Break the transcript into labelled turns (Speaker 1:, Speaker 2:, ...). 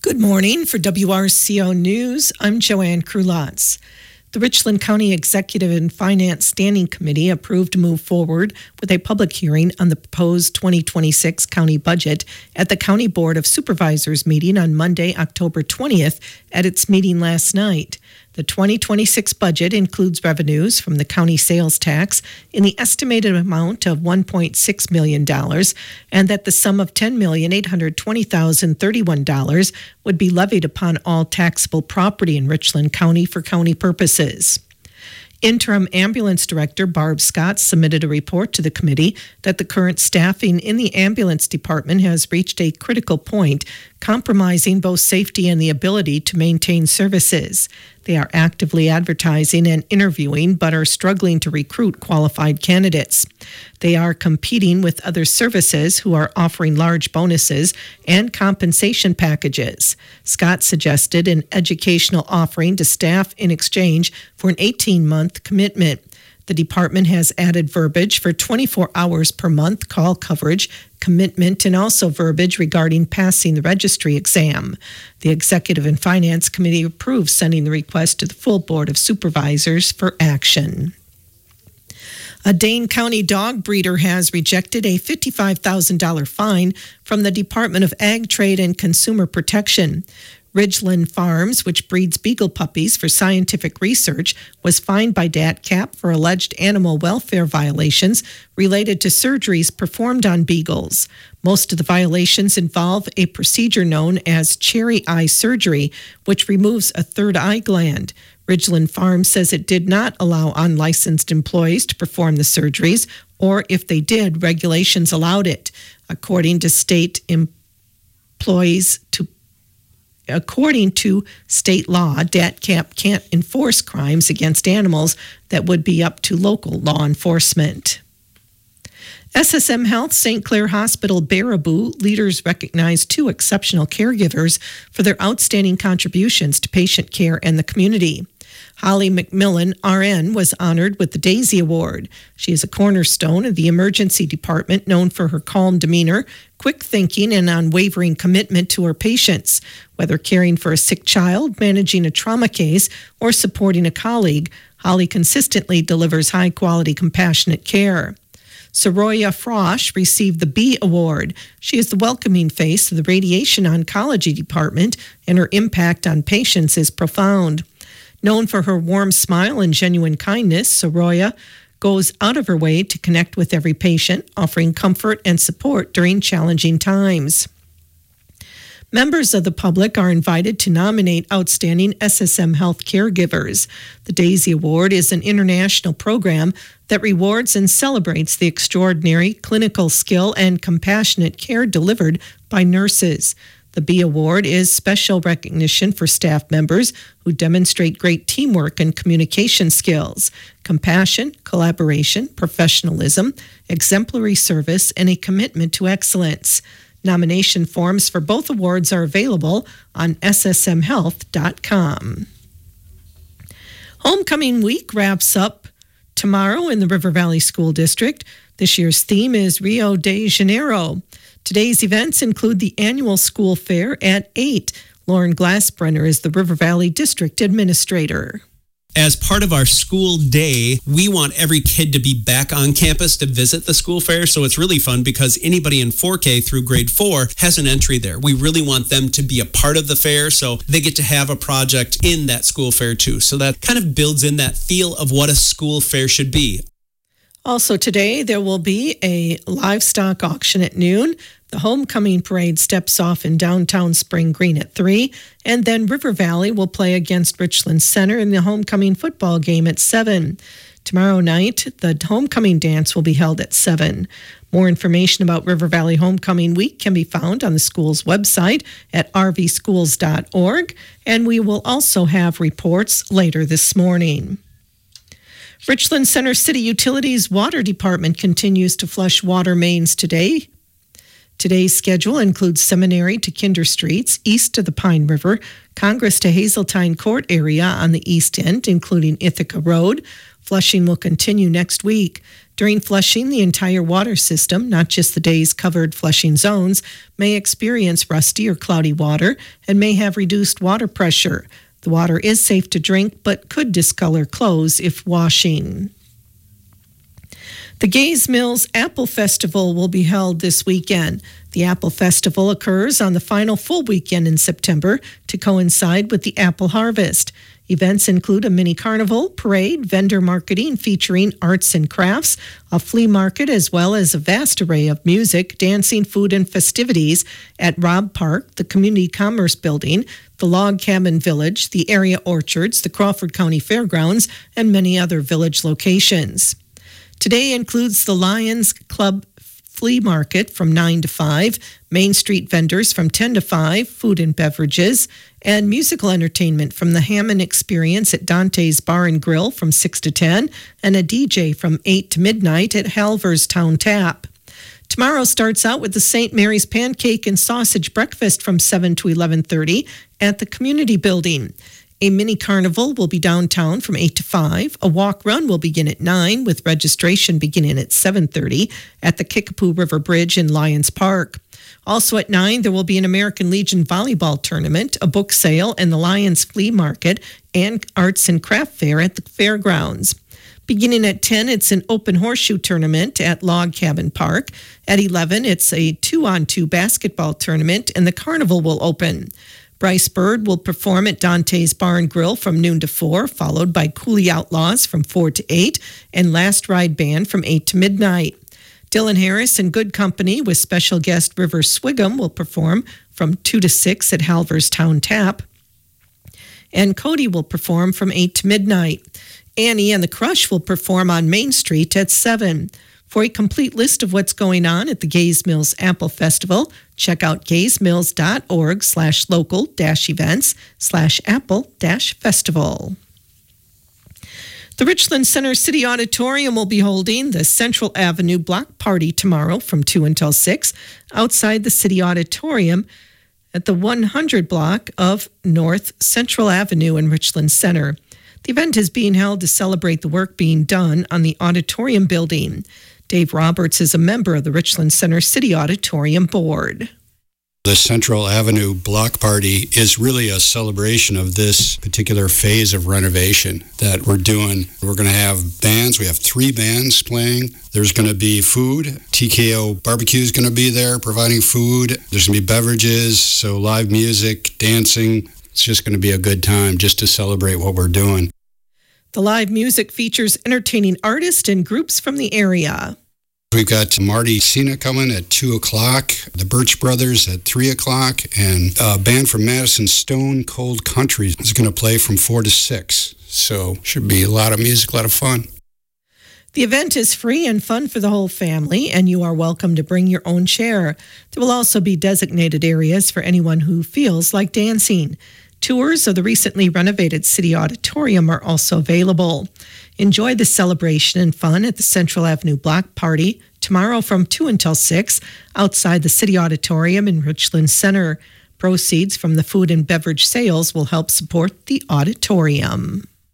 Speaker 1: Good morning. For WRCO News, I'm Joanne Krulotz. The Richland County Executive and Finance Standing Committee approved to move forward with a public hearing on the proposed 2026 county budget at the County Board of Supervisors meeting on Monday, October 20th at its meeting last night. The 2026 budget includes revenues from the county sales tax in the estimated amount of $1.6 million, and that the sum of $10,820,031 would be levied upon all taxable property in Richland County for county purposes. Interim Ambulance Director Barb Scott submitted a report to the committee that the current staffing in the ambulance department has reached a critical point, compromising both safety and the ability to maintain services. They are actively advertising and interviewing, but are struggling to recruit qualified candidates. They are competing with other services who are offering large bonuses and compensation packages. Scott suggested an educational offering to staff in exchange for an 18-month commitment. The department has added verbiage for 24 hours per month call coverage, commitment, and also verbiage regarding passing the registry exam. The Executive and Finance Committee approved sending the request to the full Board of Supervisors for action. A Dane County dog breeder has rejected a $55,000 fine from the Department of Ag, Trade, and Consumer Protection. Ridgeland Farms, which breeds beagle puppies for scientific research, was fined by DATCAP for alleged animal welfare violations related to surgeries performed on beagles. Most of the violations involve a procedure known as cherry eye surgery, which removes a third eye gland. Ridgeland Farms says it did not allow unlicensed employees to perform the surgeries, or if they did, regulations allowed it. According to state law, DATCAP can't enforce crimes against animals that would be up to local law enforcement. SSM Health St. Clair Hospital Baraboo leaders recognized two exceptional caregivers for their outstanding contributions to patient care and the community. Holly McMillan, RN, was honored with the Daisy Award. She is a cornerstone of the emergency department, known for her calm demeanor, quick thinking, and unwavering commitment to her patients. Whether caring for a sick child, managing a trauma case, or supporting a colleague, Holly consistently delivers high-quality, compassionate care. Soroya Frosch received the B Award. She is the welcoming face of the radiation oncology department, and her impact on patients is profound. Known for her warm smile and genuine kindness, Soroya goes out of her way to connect with every patient, offering comfort and support during challenging times. Members of the public are invited to nominate outstanding SSM Health caregivers. The Daisy Award is an international program that rewards and celebrates the extraordinary clinical skill and compassionate care delivered by nurses. The B Award is special recognition for staff members who demonstrate great teamwork and communication skills, compassion, collaboration, professionalism, exemplary service, and a commitment to excellence. Nomination forms for both awards are available on ssmhealth.com. Homecoming Week wraps up tomorrow in the River Valley School District. This year's theme is Rio de Janeiro. Today's events include the annual school fair at 8. Lauren Glassbrenner is the River Valley District Administrator.
Speaker 2: As part of our school day, we want every kid to be back on campus to visit the school fair. So it's really fun because anybody in 4K through grade 4 has an entry there. We really want them to be a part of the fair, so they get to have a project in that school fair too. So that kind of builds in that feel of what a school fair should be.
Speaker 1: Also today, there will be a livestock auction at noon. The homecoming parade steps off in downtown Spring Green at 3, and then River Valley will play against Richland Center in the homecoming football game at 7. Tomorrow night, the homecoming dance will be held at 7. More information about River Valley Homecoming Week can be found on the school's website at rvschools.org, and we will also have reports later this morning. Richland Center City Utilities Water Department continues to flush water mains today. Today's schedule includes Seminary to Kinder Streets, east of the Pine River, Congress to Hazeltine Court area on the east end, including Ithaca Road. Flushing will continue next week. During flushing, the entire water system, not just the day's covered flushing zones, may experience rusty or cloudy water and may have reduced water pressure. The water is safe to drink but could discolor clothes if washing. The Gaze Mills Apple Festival will be held this weekend. The Apple Festival occurs on the final full weekend in September to coincide with the apple harvest. Events include a mini carnival, parade, vendor marketing featuring arts and crafts, a flea market, as well as a vast array of music, dancing, food, and festivities at Robb Park, the Community Commerce Building, the Log Cabin Village, the area orchards, the Crawford County Fairgrounds, and many other village locations. Today includes the Lions Club Flea Market from 9 to 5, Main Street vendors from 10 to 5, food and beverages, and musical entertainment from the Hammond Experience at Dante's Bar and Grill from 6 to 10, and a DJ from 8 to midnight at Halver's Town Tap. Tomorrow starts out with the St. Mary's Pancake and Sausage Breakfast from 7 to 11:30 at the Community Building. A mini carnival will be downtown from 8 to 5. A walk run will begin at 9 with registration beginning at 7:30 at the Kickapoo River Bridge in Lions Park. Also at 9, there will be an American Legion volleyball tournament, a book sale, and the Lions Flea Market and Arts and Craft Fair at the fairgrounds. Beginning at 10, it's an open horseshoe tournament at Log Cabin Park. At 11, it's a 2-on-2 basketball tournament, and the carnival will open. Bryce Bird will perform at Dante's Bar and Grill from noon to 4, followed by Cooley Outlaws from 4 to 8, and Last Ride Band from 8 to midnight. Dylan Harris and Good Company with special guest River Swigum will perform from 2 to 6 at Halver's Town Tap. And Cody will perform from 8 to midnight. Annie and the Crush will perform on Main Street at 7. For a complete list of what's going on at the Gaze Mills Apple Festival, check out gazemills.org/local-events/apple-festival. The Richland Center City Auditorium will be holding the Central Avenue Block Party tomorrow from 2 until 6 outside the City Auditorium at the 100 block of North Central Avenue in Richland Center. The event is being held to celebrate the work being done on the auditorium building. Dave Roberts is a member of the Richland Center City Auditorium Board.
Speaker 3: The Central Avenue Block Party is really a celebration of this particular phase of renovation that we're doing. We're going to have bands. We have 3 bands playing. There's going to be food. TKO Barbecue is going to be there providing food. There's going to be beverages, so live music, dancing. It's just going to be a good time just to celebrate what we're doing.
Speaker 1: The live music features entertaining artists and groups from the area.
Speaker 3: We've got Marty Cena coming at 2 o'clock, the Birch Brothers at 3 o'clock, and a band from Madison, Stone Cold Country is going to play from 4 to 6. So should be a lot of music, a lot of fun.
Speaker 1: The event is free and fun for the whole family, and you are welcome to bring your own chair. There will also be designated areas for anyone who feels like dancing. Tours of the recently renovated City Auditorium are also available. Enjoy the celebration and fun at the Central Avenue Block Party tomorrow from 2 until 6 outside the City Auditorium in Richland Center. Proceeds from the food and beverage sales will help support the auditorium.